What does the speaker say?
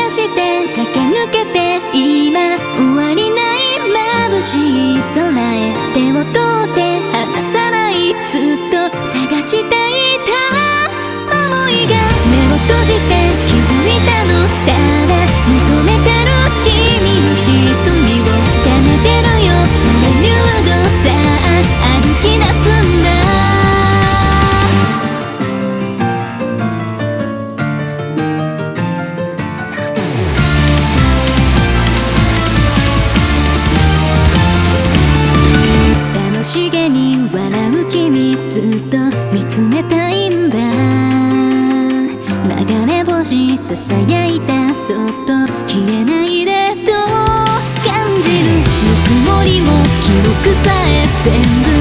して駆け抜けて今終わりない眩しい空へ手を取って離さないずっと探していた想いが目を閉じて気づいたのただ求めてる君の瞳を奏でるよプレリュードさあ歩き出すんだ楽しげに笑う君ずっと見つめたいんだ流れ星ささやいたそっと消えないでと感じるぬくもりも記憶さえ全部